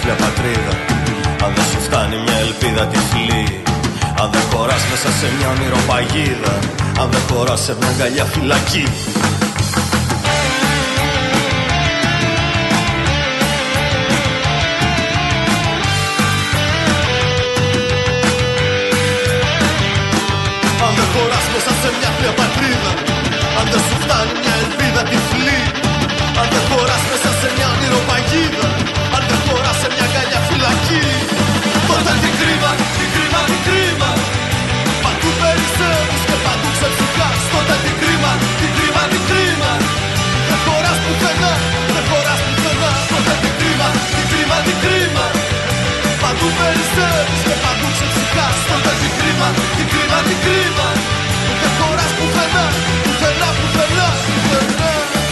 άθλια πατρίδα, αν δεν σου φτάνει μια ελπίδα τυφλή, αν δεν χωράς μέσα σε μια ονειροπαγίδα, αν δεν χωράς σε μια αγκαλιά φυλακή. Αν δεν χωράς μέσα σε μια άθλια πατρίδα, αν δεν σου φτάνει μια ελπίδα τυφλή, αν δεν χωράς μέσα σε μια ονειροπαγίδα, αν δεν χωράς σε μια αγκαλιά φυλακή, τότε τι κρίμα, τι κρίμα, τι κρίμα, παντού περισσεύεις και παντού ξεψυχάς. Τότε τι κρίμα, τι κρίμα, τι κρίμα, δεν χωράς πουθενά, δεν χωράς πουθενά. Τότε τι κρίμα, τι κρίμα, τι κρίμα, παντού περισσεύεις και παντού ξεψυχάς. Τότε τι κρίμα, τι κρίμα, τι κρίμα, δεν χωράς πουθενά, πουθενά, πουθενά, πουθενά.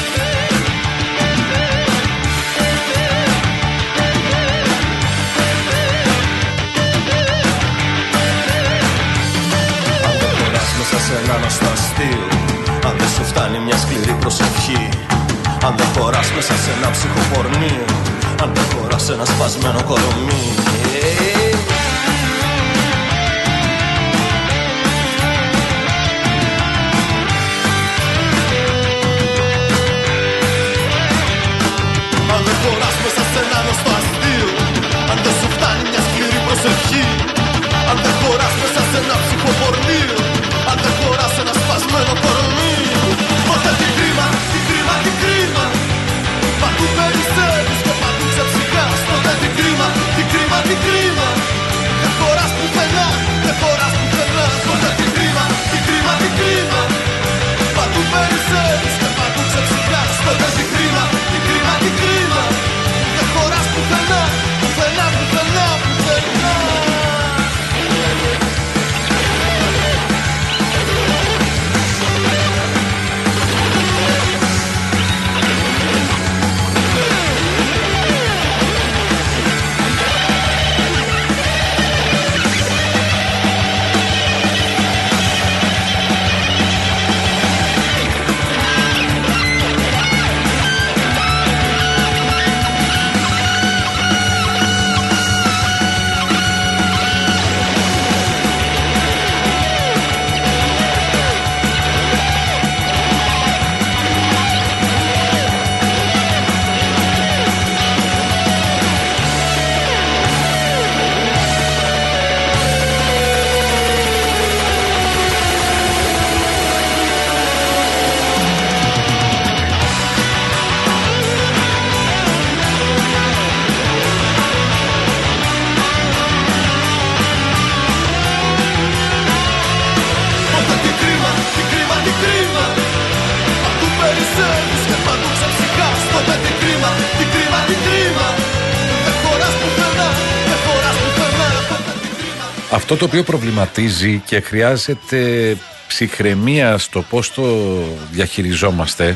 Σε έναν ασταστείο, αν δεν σου φτάνει μια σκληρή προσευχή, αν δεν χωράς μέσα σε ένα ψυχοπορνείο, αν δεν χωράς σε ένα σπασμένο κορομί. Αν δεν χωράς μέσα σε ένα γνωστό αστείο, αν δεν σου φτάνει μια σκληρή προσευχή, αν δεν χωράς μέσα σε ένα ψυχοπορνείο, αν δεν χωράς ένα σπασμένο κορμί. Τότε τι κρίμα, τι κρίμα, τι κρίμα, παντού περισσεύεις και παντού ξεψυχάς. Τότε τι κρίμα, τι κρίμα, τι κρίμα, δεν χωράς πουθενά, δεν χωράς πουθενά. Τότε τι κρίμα, τι κρίμα, τι κρίμα, παντού περισσεύεις και παντού ξεψυχάς. Τότε τι κρίμα, τι κρίμα, τι κρίμα, δεν χωράς πουθενά, πουθενά, πουθενά, πουθενά. Αυτό το οποίο προβληματίζει και χρειάζεται ψυχραιμία στο πώς το διαχειριζόμαστε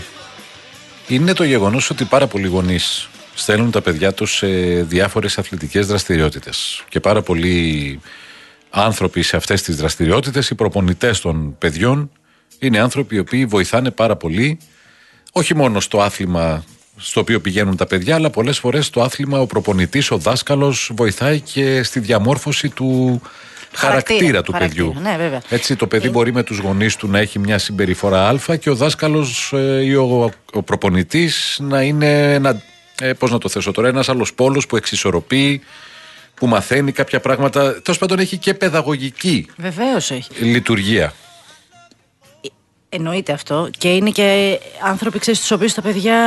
είναι το γεγονός ότι πάρα πολλοί γονείς στέλνουν τα παιδιά τους σε διάφορες αθλητικές δραστηριότητες και πάρα πολλοί άνθρωποι σε αυτές τις δραστηριότητες, οι προπονητές των παιδιών, είναι άνθρωποι οι οποίοι βοηθάνε πάρα πολύ, όχι μόνο στο άθλημα στο οποίο πηγαίνουν τα παιδιά, αλλά πολλές φορές στο άθλημα ο προπονητής, ο δάσκαλος βοηθάει και στη διαμόρφωση του χαρακτήρα του παιδιού. Ναι, βέβαια. Έτσι το παιδί μπορεί με τους γονείς του να έχει μια συμπεριφορά α και ο δάσκαλος ή ο προπονητής να είναι πώς να το θέσω τώρα, ένας άλλος πόλος που εξισορροπεί, που μαθαίνει κάποια πράγματα. Τέλος πάντων έχει και παιδαγωγική Βεβαίως έχει λειτουργία. Εννοείται αυτό. Και είναι και άνθρωποι, ξέρεις, στους οποίους τα παιδιά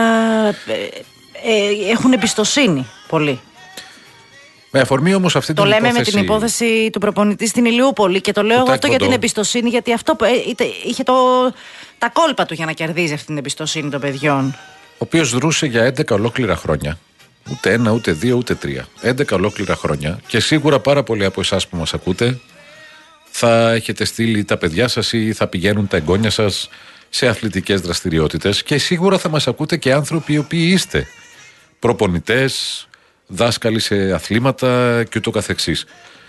έχουν εμπιστοσύνη πολύ. Με αφορμή όμως αυτή το την λέμε υπόθεση... με την υπόθεση του προπονητή στην Ηλιούπολη και το λέω εγώ αυτό για την εμπιστοσύνη, γιατί αυτό είχε τα κόλπα του για να κερδίζει αυτή την εμπιστοσύνη των παιδιών. Ο οποίος δρούσε για 11 ολόκληρα χρόνια. Ούτε ένα, ούτε δύο, ούτε τρία. 11 ολόκληρα χρόνια. Και σίγουρα πάρα πολλοί από εσάς που μας ακούτε θα έχετε στείλει τα παιδιά σας ή θα πηγαίνουν τα εγγόνια σας σε αθλητικές δραστηριότητες. Και σίγουρα θα μας ακούτε και άνθρωποι οι οποίοι είστε προπονητές, δάσκαλοι σε αθλήματα και ούτω καθεξής.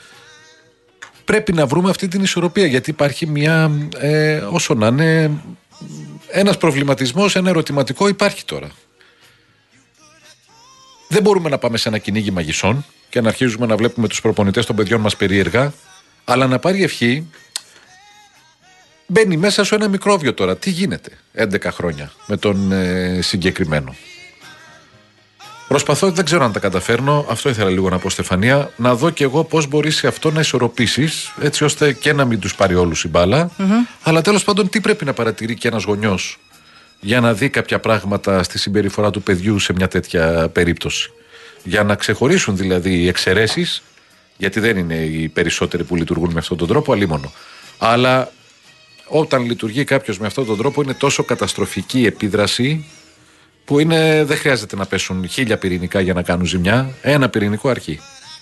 Πρέπει να βρούμε αυτή την ισορροπία, γιατί υπάρχει μια, όσο να είναι, ένας προβληματισμός, ένα ερωτηματικό υπάρχει τώρα. Δεν μπορούμε να πάμε σε ένα κυνήγι μαγισσών και να αρχίζουμε να βλέπουμε τους προπονητές των παιδιών μας περίεργα, αλλά να πάρει ευχή. Μπαίνει μέσα σου ένα μικρόβιο τώρα. Τι γίνεται 11 χρόνια με τον συγκεκριμένο. Προσπαθώ, δεν ξέρω αν τα καταφέρνω. Αυτό ήθελα λίγο να πω, Στεφανία. Να δω κι εγώ πώς μπορείς σε αυτό να ισορροπήσεις, έτσι ώστε και να μην τους πάρει όλους η μπάλα. Αλλά τέλος πάντων, τι πρέπει να παρατηρεί και ένας γονιός για να δει κάποια πράγματα στη συμπεριφορά του παιδιού σε μια τέτοια περίπτωση. Για να ξεχωρίσουν δηλαδή οι εξαιρέσεις, γιατί δεν είναι οι περισσότεροι που λειτουργούν με αυτόν τον τρόπο, αλίμονο. Αλλά όταν λειτουργεί κάποιος με αυτόν τον τρόπο, είναι τόσο καταστροφική η επίδραση που δεν χρειάζεται να πέσουν 1000 πυρηνικά για να κάνουν ζημιά. Ένα πυρηνικό αρκεί.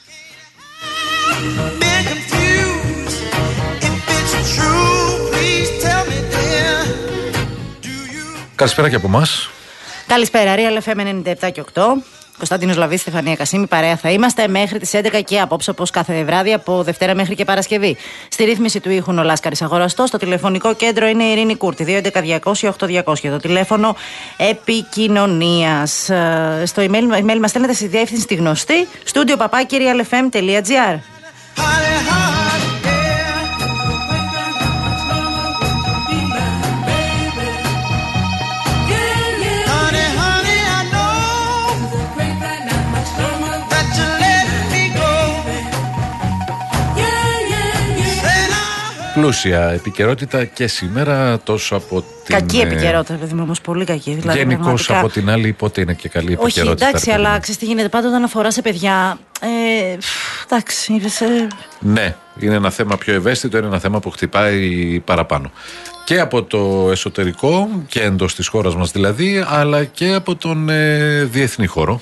Καλησπέρα και από εμάς. Καλησπέρα, Real FM 97 και 8. Κωνσταντίνος Λαβής, Στεφανία Κασίμη, παρέα θα είμαστε μέχρι τις 11 και απόψε, όπως κάθε βράδυ, από Δευτέρα μέχρι και Παρασκευή. Στη ρύθμιση του ήχου ο Λάσκαρης Αγοραστός. Το τηλεφωνικό κέντρο είναι η Ειρήνη Κούρτη, 211-200-8200. Το τηλέφωνο επικοινωνίας. Στο email μας στέλνετε στη διεύθυνση τη γνωστή studio@realfm.gr. Πλούσια επικαιρότητα και σήμερα, τόσο από την. Κακή επικαιρότητα, παιδί μου, όμως πολύ κακή. Δηλαδή, γενικώς από την άλλη, πότε είναι και καλή επικαιρότητα. Όχι, εντάξει, αλλά ξέρεις τι γίνεται πάντα όταν αφορά σε παιδιά. Εντάξει. Ναι, είναι ένα θέμα πιο ευαίσθητο, είναι ένα θέμα που χτυπάει παραπάνω. Και από το εσωτερικό και εντός της χώρας μας δηλαδή, αλλά και από τον διεθνή χώρο.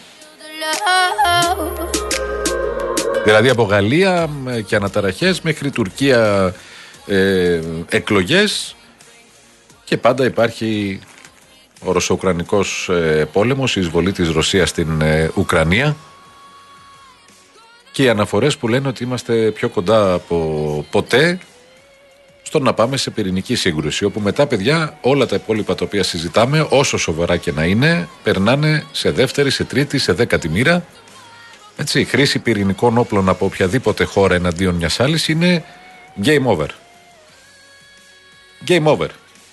Δηλαδή από Γαλλία και αναταραχές μέχρι Τουρκία, εκλογές, και πάντα υπάρχει ο ρωσο-ουκρανικός πόλεμος, η εισβολή της Ρωσίας στην Ουκρανία και οι αναφορές που λένε ότι είμαστε πιο κοντά από ποτέ στο να πάμε σε πυρηνική σύγκρουση, όπου μετά, παιδιά, όλα τα υπόλοιπα τα οποία συζητάμε, όσο σοβαρά και να είναι, περνάνε σε δεύτερη, σε τρίτη, σε 10η μοίρα. Έτσι, η χρήση πυρηνικών όπλων από οποιαδήποτε χώρα εναντίον μιας άλλης είναι game over. Game over.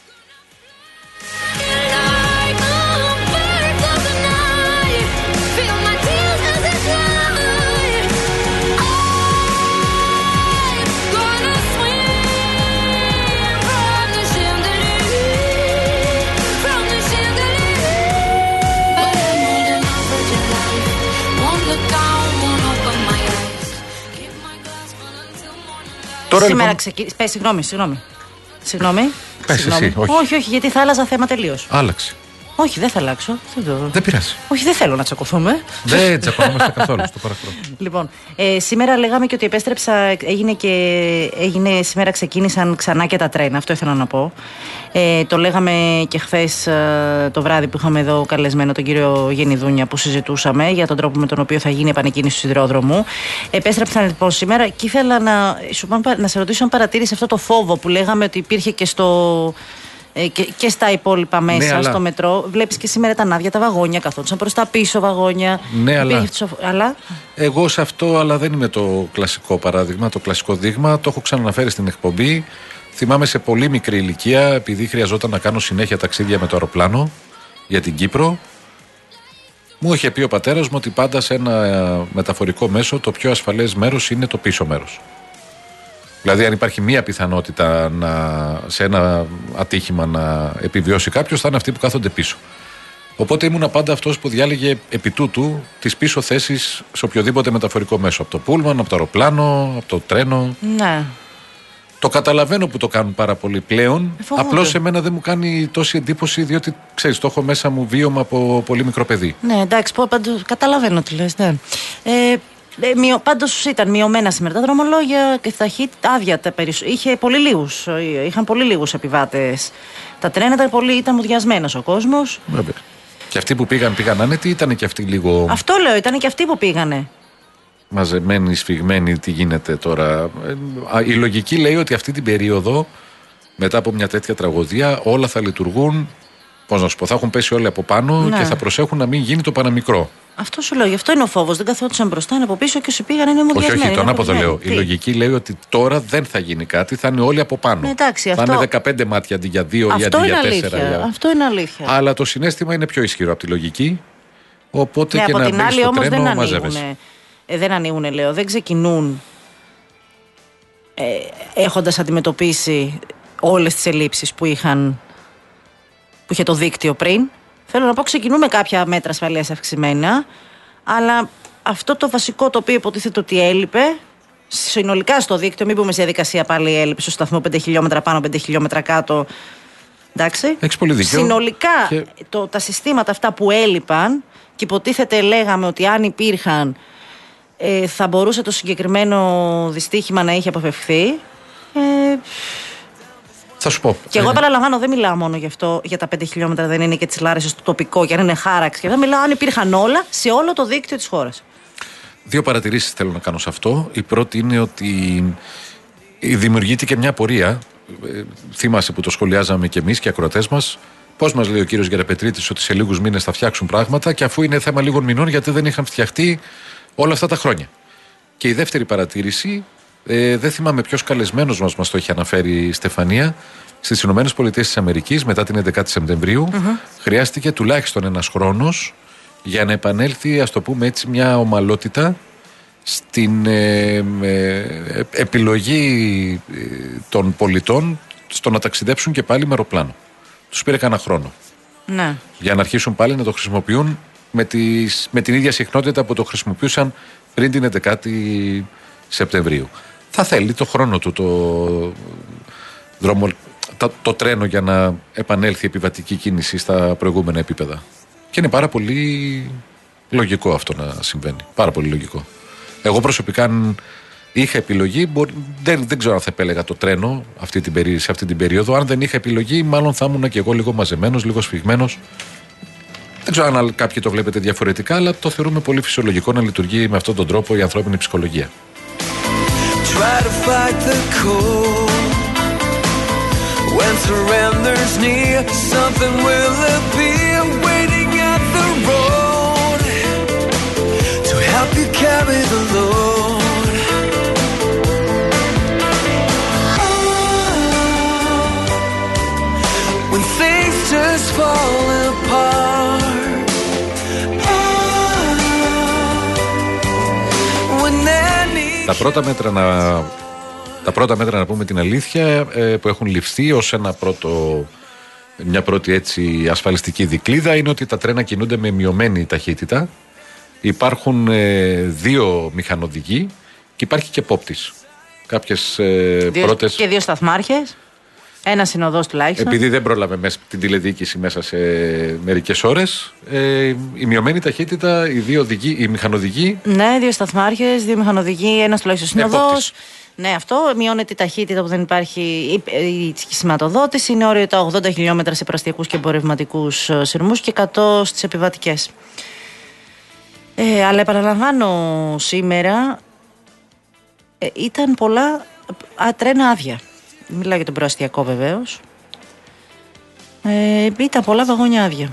Τώρα, σήμερα ξεκίνησε. Συγγνώμη. Πες εσύ, όχι, γιατί θα άλλαζα θέμα τελείως. Άλλαξε. Όχι, δεν θα αλλάξω. Δεν πειράζει. Όχι, δεν θέλω να τσακωθούμε. Δεν τσακωνόμαστε καθόλου, στο παρακαλώ. Λοιπόν, σήμερα λέγαμε και ότι επέστρεψα, έγινε σήμερα, ξεκίνησαν ξανά και τα τρένα. Αυτό ήθελα να πω. Το λέγαμε και χθες το βράδυ που είχαμε εδώ καλεσμένο τον κύριο Γενιδούνια, που συζητούσαμε για τον τρόπο με τον οποίο θα γίνει η επανεκκίνηση του σιδηρόδρομου. Επέστρεψαν λοιπόν σήμερα και ήθελα να σε ρωτήσω αν παρατήρησε αυτό το φόβο που λέγαμε ότι υπήρχε και και στα υπόλοιπα μέσα, στο μετρό. Βλέπεις και σήμερα ήταν άδεια τα βαγόνια, καθόντουσαν προς τα πίσω βαγόνια. Ναι, αλλά εγώ σε αυτό, αλλά δεν είμαι το κλασικό παράδειγμα, το κλασικό δείγμα. Το έχω ξαναναφέρει στην εκπομπή. Θυμάμαι σε πολύ μικρή ηλικία, επειδή χρειαζόταν να κάνω συνέχεια ταξίδια με το αεροπλάνο για την Κύπρο, μου είχε πει ο πατέρας μου ότι πάντα σε ένα μεταφορικό μέσο το πιο ασφαλές μέρος είναι το πίσω μέρος. Δηλαδή, αν υπάρχει μία πιθανότητα σε ένα ατύχημα να επιβιώσει κάποιος, θα είναι αυτοί που κάθονται πίσω. Οπότε ήμουνα πάντα αυτός που διάλεγε επί τούτου τις πίσω θέσεις σε οποιοδήποτε μεταφορικό μέσο. Από το πούλμαν, από το αεροπλάνο, από το τρένο. Ναι. Το καταλαβαίνω που το κάνουν πάρα πολύ πλέον. Απλώς σε μένα δεν μου κάνει τόση εντύπωση, διότι ξέρεις, το έχω μέσα μου βίωμα από πολύ μικρό παιδί. Ναι, εντάξει, καταλαβαίνω τι λες. Ναι. Πάντως ήταν μειωμένα σήμερα τα δρομολόγια και ταχύτητα άδεια. Είχαν πολύ λίγους επιβάτες. Τα τρένα ήταν μουδιασμένος ο κόσμος. Βέβαια. Και αυτοί που πήγαν άνετοι, ήταν και αυτοί λίγο. Αυτό λέω, ήταν και αυτοί που πήγανε. Μαζεμένοι, σφιγμένοι, τι γίνεται τώρα. Η λογική λέει ότι αυτή την περίοδο, μετά από μια τέτοια τραγωδία, όλα θα λειτουργούν. Πώς να σου πω, θα έχουν πέσει όλοι από πάνω, ναι, και θα προσέχουν να μην γίνει το παραμικρό. Αυτό σου λέω, γι' αυτό είναι ο φόβος. Δεν καθόντουσαν μπροστά, είναι από πίσω και σου πήγαν, είναι μουδιασμένοι. Όχι, τον από το λέω. Η λογική λέει ότι τώρα δεν θα γίνει κάτι, θα είναι όλοι από πάνω. Εντάξει, θα είναι 15 μάτια αντί για 2 ή αντί για 4. Αυτό είναι αλήθεια. Αλλά το συναίσθημα είναι πιο ισχυρό από τη λογική. Οπότε και από να την μπει άλλη στο όμως τρένο μαζεύεσαι. Δεν ανοίγουν, λέω. Δεν ξεκινούν έχοντας αντιμετωπίσει όλες τις ελλείψεις που είχε το δίκτυο πριν. Θέλω να πω, ξεκινούμε κάποια μέτρα ασφαλείας αυξημένα, αλλά αυτό το βασικό το οποίο υποτίθεται ότι έλειπε συνολικά στο δίκτυο, μην πούμε σε διαδικασία πάλι έλλειψη στο σταθμό 5 χιλιόμετρα πάνω, 5 χιλιόμετρα κάτω. Εντάξει. Έχεις πολύ δίκιο. Συνολικά τα συστήματα αυτά που έλειπαν και υποτίθεται λέγαμε ότι αν υπήρχαν θα μπορούσε το συγκεκριμένο δυστύχημα να είχε αποφευχθεί. Θα σου πω. Και εγώ επαναλαμβάνω, δεν μιλάω μόνο γι' αυτό, για τα 5 χιλιόμετρα δεν είναι και τις Λάρισσες στο τοπικό και αν είναι χάραξη. Και δεν μιλάω αν υπήρχαν όλα σε όλο το δίκτυο της χώρας. 2 παρατηρήσεις θέλω να κάνω σε αυτό. Η πρώτη είναι ότι δημιουργείται και μια απορία. Θυμάσαι που το σχολιάζαμε και εμείς και οι ακροατές μας. Πώς μας λέει ο κύριος Γεραπετρίτης ότι σε λίγους μήνες θα φτιάξουν πράγματα, και αφού είναι θέμα λίγων μηνών, γιατί δεν είχαν φτιαχτεί όλα αυτά τα χρόνια. Και η δεύτερη παρατήρηση, δεν θυμάμαι ποιος καλεσμένος μας το έχει αναφέρει η Στεφανία. Στις ΗΠΑ μετά την 11η Σεπτεμβρίου χρειάστηκε τουλάχιστον ένας χρόνος για να επανέλθει, ας το πούμε έτσι, μια ομαλότητα στην επιλογή των πολιτών στο να ταξιδέψουν και πάλι με αεροπλάνο. Τους πήρε κανένα χρόνο. Ναι. Για να αρχίσουν πάλι να το χρησιμοποιούν με την ίδια συχνότητα που το χρησιμοποιούσαν πριν την 11η Σεπτεμβρίου. Θα θέλει το χρόνο του το τρένο για να επανέλθει η επιβατική κίνηση στα προηγούμενα επίπεδα. Και είναι πάρα πολύ λογικό αυτό να συμβαίνει. Πάρα πολύ λογικό. Εγώ προσωπικά, αν είχα επιλογή, δεν ξέρω αν θα επέλεγα το τρένο σε αυτή την περίοδο. Αν δεν είχα επιλογή, μάλλον θα ήμουν και εγώ λίγο μαζεμένος, λίγο σφιγμένος. Δεν ξέρω αν κάποιοι το βλέπετε διαφορετικά, αλλά το θεωρούμε πολύ φυσιολογικό να λειτουργεί με αυτόν τον τρόπο η ανθρώπινη ψυχολογία. Try to fight the cold. When surrender's near, something will appear waiting at the road to help you carry the load. When things just fall apart. When there needs. Τα πρώτα μέτρα, να πούμε την αλήθεια, που έχουν ληφθεί ως μια πρώτη έτσι ασφαλιστική δικλίδα, είναι ότι τα τρένα κινούνται με μειωμένη ταχύτητα. Υπάρχουν 2 μηχανοδηγοί και υπάρχει και πόπτης. Κάποιες πρώτες. Και 2 σταθμάρχες. Ένα συνοδός τουλάχιστον. Επειδή δεν πρόλαβε την τηλεδιοίκηση μέσα σε μερικές ώρες, η μειωμένη ταχύτητα, οι μηχανοδηγοί. Ναι, 2 σταθμάρχες, 2 μηχανοδηγοί, ένας τουλάχιστον συνοδός. Ναι, αυτό μειώνεται η ταχύτητα που δεν υπάρχει η σηματοδότηση. Είναι όριο τα 80 χιλιόμετρα σε πραστιακούς και εμπορευματικούς σειρμούς και 100 στις επιβατικές. Αλλά επαναλαμβάνω, σήμερα ήταν πολλά τρένα άδεια. Μιλάω για τον προαστιακό βεβαίως. Ήταν πολλά βαγόνια άδεια.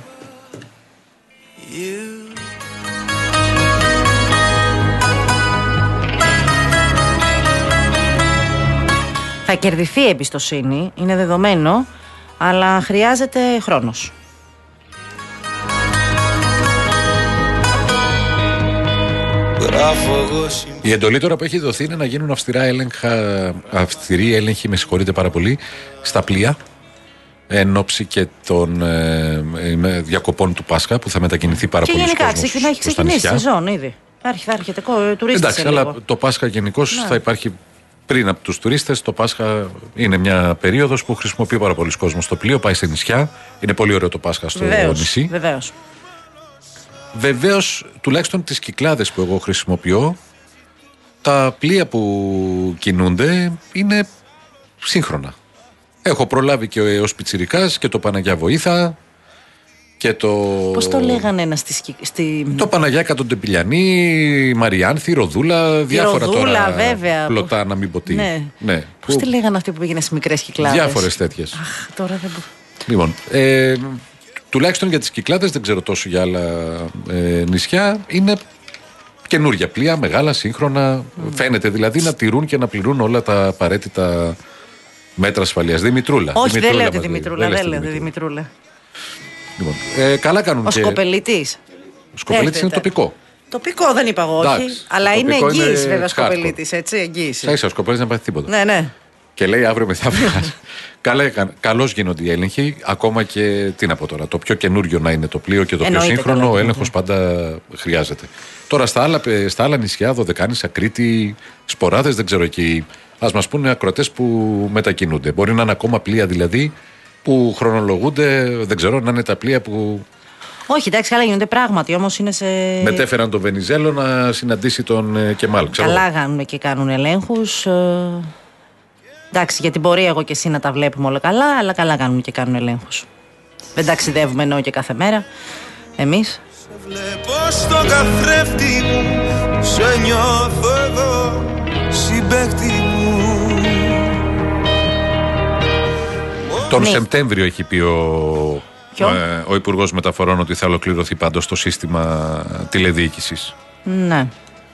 Θα κερδιθεί η εμπιστοσύνη, είναι δεδομένο, αλλά χρειάζεται χρόνος. Η εντολή τώρα που έχει δοθεί είναι να γίνουν αυστηροί έλεγχοι, με συγχωρείτε πάρα πολύ, στα πλοία, εν ώψη και των διακοπών του Πάσχα, που θα μετακινηθεί πάρα πολύ κόσμος. Και γενικά έχει ξεκινήσει η σεζόν ήδη. Θα έρχεται τουρίστες. Εντάξει, αλλά το Πάσχα γενικώς θα υπάρχει πριν από τους τουρίστες. Το Πάσχα είναι μια περίοδος που χρησιμοποιεί πάρα πολλοί κόσμος στο πλοίο, πάει σε νησιά. Είναι πολύ ωραίο το Πάσχα στο νησί. Βεβαίως, τουλάχιστον τις Κυκλάδες που εγώ χρησιμοποιώ, τα πλοία που κινούνται είναι σύγχρονα. Έχω προλάβει και ως πιτσιρικάς και το Παναγιά Βοήθα και το. Πώς το λέγανε ένα Το Παναγιάκα τον Τεμπιλιανή, Μαριάνθη, Ροδούλα, διάφορα τώρα. Βέβαια. Πλωτά, να μην πω τι. Ναι. Πώς τη λέγανε αυτοί που πήγαινε στις μικρές Κυκλάδες. Διάφορες τέτοιες. Τώρα δεν μπορώ. Λοιπόν, Τουλάχιστον για τις Κυκλάδες, δεν ξέρω τόσο για άλλα νησιά, είναι καινούργια πλοία, μεγάλα, σύγχρονα. Φαίνεται δηλαδή να τηρούν και να πληρούν όλα τα απαραίτητα μέτρα ασφαλείας. Δημητρούλα. Όχι, δεν λέω τη Δημητρούλα. Δεν λέω τη Δημητρούλα. Λοιπόν, καλά κάνουν. Ο Σκοπελίτης. Ο Σκοπελίτης είναι τοπικό. Τοπικό δεν είπα εγώ, όχι. Εντάξει, αλλά είναι εγγύηση βέβαια ο hardcore. Σκοπελίτης, έτσι. Εγγύηση. Θα είσαι ο Σκοπελίτης να πάθει τίποτα. Ναι, ναι. Και λέει αύριο μεθαύριο. Καλώς γίνονται οι έλεγχοι. Ακόμα και τι να πω τώρα. Το πιο καινούριο να είναι το πλοίο και το πιο σύγχρονο, ο έλεγχος πάντα χρειάζεται. Τώρα στα άλλα νησιά, Δωδεκάνησα, Κρήτη, Σποράδες, δεν ξέρω εκεί. Ας μας πούνε ακροατές που μετακινούνται. Μπορεί να είναι ακόμα πλοία δηλαδή που χρονολογούνται, δεν ξέρω, να είναι τα πλοία που. Όχι, εντάξει, καλά γίνονται πράγματι, όμως είναι σε. Μετέφεραν τον Βενιζέλο να συναντήσει τον Κεμάλ. Καλά κάνουν και κάνουν ελέγχους. Εντάξει, για την πορεία εγώ και εσύ να τα βλέπουμε όλα καλά, αλλά καλά κάνουν και κάνουν ελέγχους. Δεν ταξιδεύουμε εννοώ και κάθε μέρα. Εμείς. Σε βλέπω στο καθρέφτη μου, σε νιώθω εδώ, συμπαίκτη μου. Τον Σεπτέμβριο έχει πει ο Υπουργός Μεταφορών ότι θα ολοκληρωθεί πάντως το σύστημα τηλεδιοίκησης. Ναι.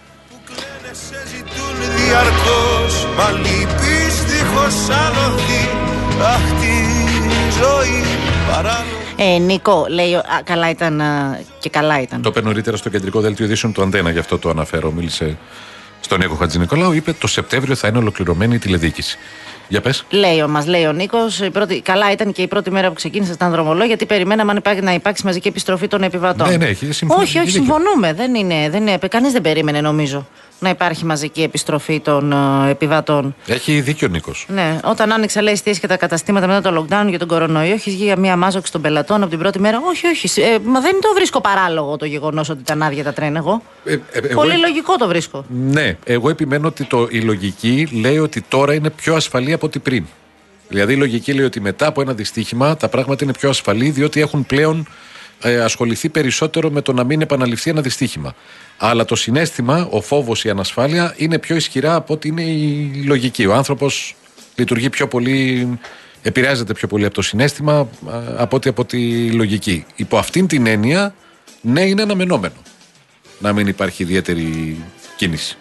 Διαρκώς, μα λείπεις δίχως άλοθη. Αχ, τη ζωή παράλογη. Νίκο, λέει, καλά ήταν και καλά ήταν. Το είπε νωρίτερα στο κεντρικό δελτίο ειδήσεων του Αντένα, γι' αυτό το αναφέρω. Μίλησε στον Νίκο Χατζηνικολάου, είπε το Σεπτέμβριο θα είναι ολοκληρωμένη η τηλεδιοίκηση. Για πες. Μας λέει ο Νίκος, καλά ήταν και η πρώτη μέρα που ξεκίνησε στα δρομολόγια, γιατί περιμέναμε να υπάρξει μαζική επιστροφή των επιβατών. Ναι, όχι, συμφωνούμε. Κανείς δεν περίμενε, νομίζω, να υπάρχει μαζική επιστροφή των επιβατών. Έχει δίκιο ο Νίκος. Ναι, όταν άνοιξε, λέει, εστίες και τα καταστήματα μετά το lockdown για τον κορονοϊό, έχει βγει μια μάζοξη των πελατών από την πρώτη μέρα. Όχι. Μα δεν το βρίσκω παράλογο το γεγονός ότι ήταν άδεια τα τρένα, εγώ. Πολύ λογικό το βρίσκω. Ναι, εγώ επιμένω ότι η λογική λέει ότι τώρα είναι πιο ασφαλή από ό,τι πριν. Δηλαδή η λογική λέει ότι μετά από ένα δυστύχημα τα πράγματα είναι πιο ασφαλή, διότι έχουν πλέον ασχοληθεί περισσότερο με το να μην επαναληφθεί ένα δυστύχημα. Αλλά το συναίσθημα, ο φόβος, η ανασφάλεια είναι πιο ισχυρά από ότι είναι η λογική. Ο άνθρωπος λειτουργεί πιο πολύ, επηρεάζεται πιο πολύ από το συναίσθημα από ότι από τη λογική. Υπό αυτήν την έννοια, ναι, είναι αναμενόμενο να μην υπάρχει ιδιαίτερη κίνηση.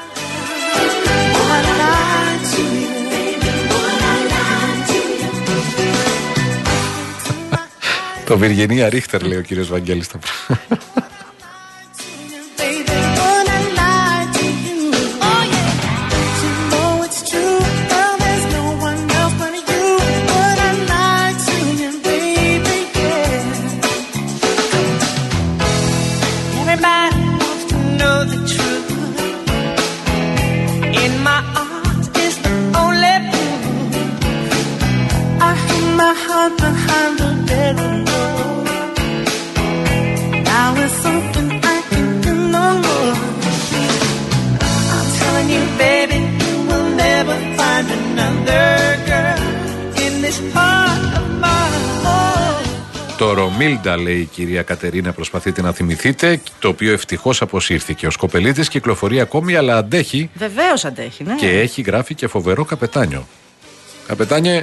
Το Βιργενία Ρίχτερ, λέει ο κύριος Βαγγέλης. Το Ρομίλντα, λέει η κυρία Κατερίνα, προσπαθείτε να θυμηθείτε, το οποίο ευτυχώς αποσύρθηκε. Ο Σκοπελίτης κυκλοφορεί ακόμη, αλλά αντέχει. Βεβαίως αντέχει, ναι. Και έχει γράφει και φοβερό καπετάνιο. Καπετάνιε.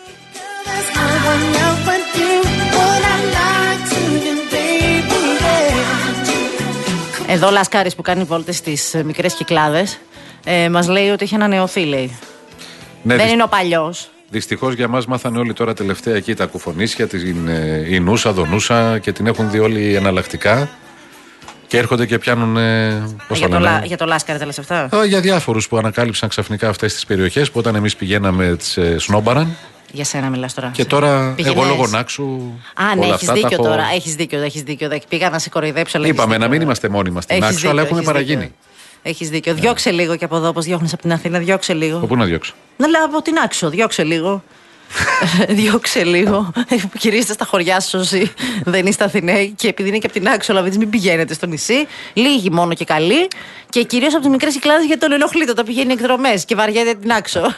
Εδώ ο Λασκάρης που κάνει βόλτες στις μικρές Κυκλάδες μας λέει ότι έχει ανανεωθεί, λέει. Ναι, δεν είναι ο παλιός. Δυστυχώς για μας μάθανε όλοι τώρα τελευταία εκεί τα κουφονίσια, η Νούσα, Δονούσα, και την έχουν δει όλοι εναλλακτικά και έρχονται και πιάνουν. Για το Λάσκαρη τα λες αυτά. Για διάφορους που ανακάλυψαν ξαφνικά αυτές τις περιοχές που όταν εμείς πηγαίναμε τις σνόμπαραν. Για σένα μιλάς τώρα. Και τώρα πήγαινες. Εγώ λόγω Νάξου. Ναι, έχεις δίκιο τώρα. Έχεις δίκιο. Πήγα να σε κοροϊδέψω. Είπαμε να μην είμαστε μόνοι μας στην Νάξου, αλλά έχουμε παραγίνει. Έχεις δίκιο. Διώξε λίγο και από εδώ, όπως διώχνεις από την Αθήνα. Διώξε λίγο. Από πού να διώξω? Να λέω από την Άξο. Διώξε λίγο. Διώξε λίγο. Κυρίστε στα χωριά σου όσοι δεν είστε Αθηναίοι, και επειδή είναι και από την Άξο, αλλά μην πηγαίνετε στο νησί. Λίγοι μόνο και καλοί. Και κυρίως από τις μικρές Κυκλάδες, γιατί τον ενοχλείτε όταν πηγαίνει εκδρομές και βαριέται την Άξο.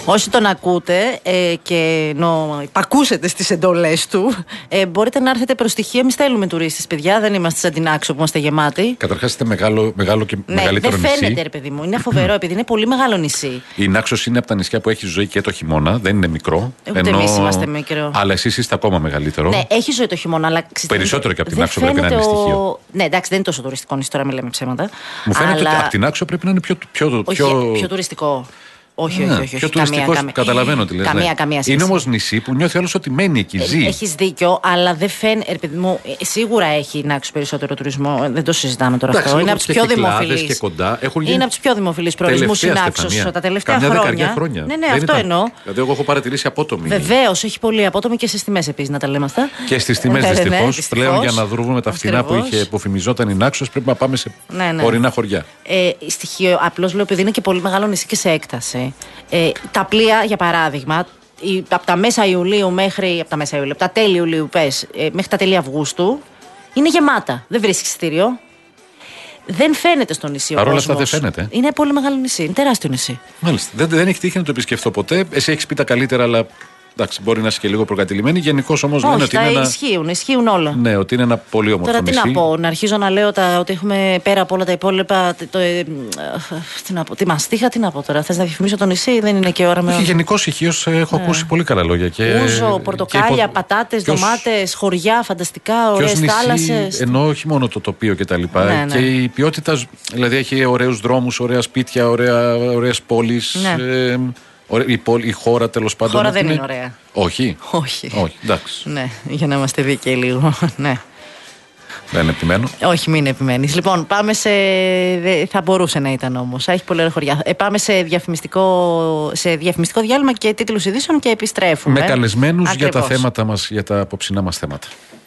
Όσοι τον ακούτε και υπακούσετε στις εντολές του, μπορείτε να έρθετε προς στοιχεία. Εμείς θέλουμε τουρίστες, παιδιά. Δεν είμαστε σαν την Άξο που είμαστε γεμάτοι. Καταρχάς είστε μεγάλο και μεγαλύτερο νησί. Δεν φαίνεται, ρε παιδί μου. Είναι φοβερό επειδή είναι πολύ μεγάλο νησί. Η Νάξος είναι από τα νησιά που έχει ζωή και το χειμώνα. Δεν είναι μικρό. Ούτε εμείς είμαστε μικρό. Αλλά εσείς είστε ακόμα μεγαλύτερο. Ναι, έχει ζωή το χειμώνα, αλλά περισσότερο και από την Άξο πρέπει να είναι στοιχείο. Ναι, εντάξει, δεν είναι τόσο τουριστικό νησί, τώρα μην λέμε ψέματα. Μου φαίνεται ότι από την Άξο πρέπει να είναι πιο τουριστικό. Όχι. Πιο τουριστικό, καταλαβαίνω τι λες. Καμία σχέση. Είναι όμως νησί που νιώθει όλος ότι μένει εκεί, ζει. Έχεις δίκιο, αλλά δεν φαίνεται. Σίγουρα έχει να άξει περισσότερο τουρισμό. Δεν το συζητάμε τώρα αυτό. Είναι από τους πιο δημοφιλείς. Είναι από τους πιο δημοφιλείς προορισμούς η Νάξος τα τελευταία χρόνια. Ναι, αυτό εννοώ. Δηλαδή, εγώ έχω παρατηρήσει απότομη. Βεβαίως, έχει πολύ απότομη και στις τιμές επίσης, να τα λέμε αυτά. Και στις τιμές δυστυχώς. Πλέον για να δρούμε τα φθηνά που φημιζόταν η Νάξος πρέπει να πάμε σε ορεινά χωριά. Στοιχείο, απλώς λέω επειδή είναι και πολύ μεγάλο νησί και σε έκταση. Τα πλοία, για παράδειγμα, από τα μέσα Ιουλίου από τα τέλη Ιουλίου μέχρι τα τέλη Αυγούστου είναι γεμάτα. Δεν βρίσκεις εισιτήριο. Δεν φαίνεται στο νησί ο κόσμος. Παρ' όλα αυτά δεν φαίνεται. Είναι πολύ μεγάλο νησί, είναι τεράστιο νησί. Μάλιστα. Δεν έχει τύχει να το επισκεφτώ ποτέ. Εσύ έχεις πει τα καλύτερα, αλλά εντάξει, μπορεί να είσαι και λίγο προκατηλημένη. Γενικώς όμως λένε ότι είναι ισχύουν όλα. Ναι, ότι είναι ένα πολύ όμορφο νησί. Τώρα τι να πω, να αρχίζω να λέω ότι έχουμε πέρα από όλα τα υπόλοιπα. Τι να πω, τη μαστίχα, τι να πω τώρα. Θες να διαφημίσω το νησί, δεν είναι και ώρα με. Γενικώς ηχείως έχω ακούσει πολύ καλά λόγια. Ούζο, πορτοκάλια, πατάτες, ντομάτες, χωριά, φανταστικά, ωραίες θάλασσες. Ενώ όχι μόνο το τοπίο κτλ. Και η ποιότητα, δηλαδή έχει ωραίους δρόμους, ωραία σπίτια, ωραίες πόλεις. Η χώρα τέλος πάντων. Η χώρα δεν είναι ωραία. Όχι. Όχι. Εντάξει. Ναι, για να είμαστε δίκαιοι λίγο. Ναι. Δεν επιμένω. Όχι, μην επιμένεις. Λοιπόν, πάμε θα μπορούσε να ήταν όμως. Έχει πολύ ωραία χωριά. Πάμε σε διαφημιστικό διάλειμμα και τίτλους ειδήσεων και επιστρέφουμε. Με καλεσμένους για τα θέματα μας, για τα απόψινά μας θέματα.